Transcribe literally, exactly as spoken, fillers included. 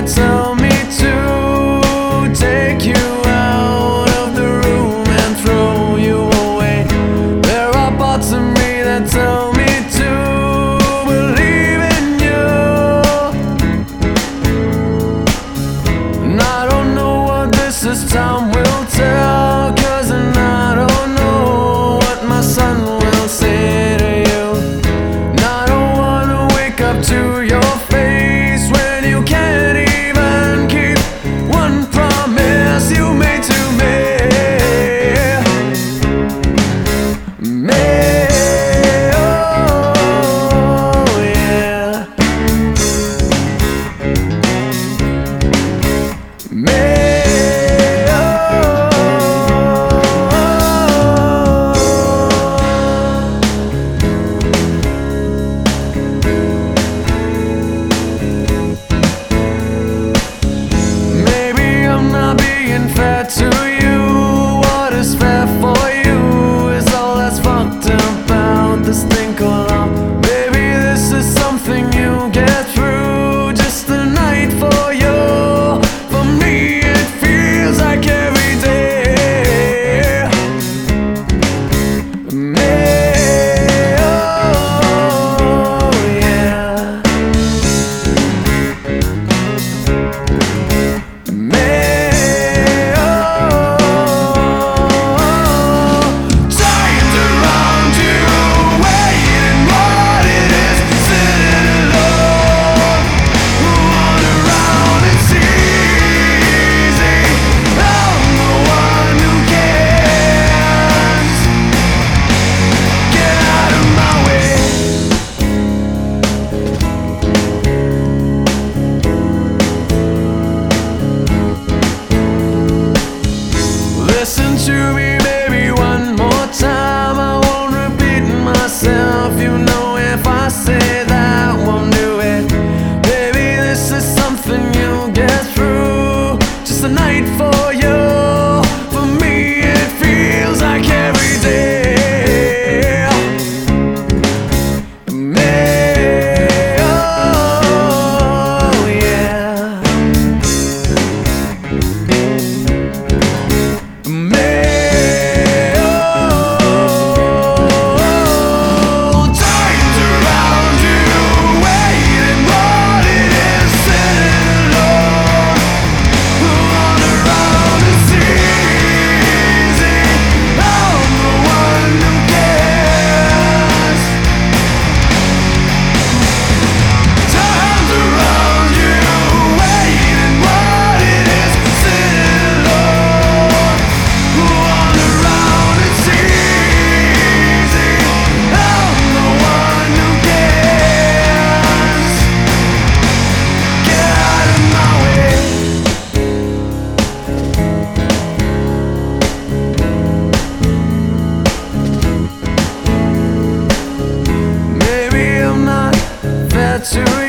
that tell me to take you out of the room and throw you away. There are parts of me that tell me to believe in you. And I don't know what this is, time will tell, 'cause and I don't know what my son will say to you. And I don't wanna wake up to your face when you can't even keep one promise you made to me. Me, oh yeah. Me. Fair to you, what is fair for you is all that's fucked about this thing called love. Baby, this is something you get through, just a night for you. For me, it feels like every day. Me, oh yeah. Me. Listen to me, baby, one more time. I won't repeat myself. You know if I say that, won't do it. Baby, this is something you'll get through, just a night for you. For me, it feels like every day. Me, oh yeah. Me. To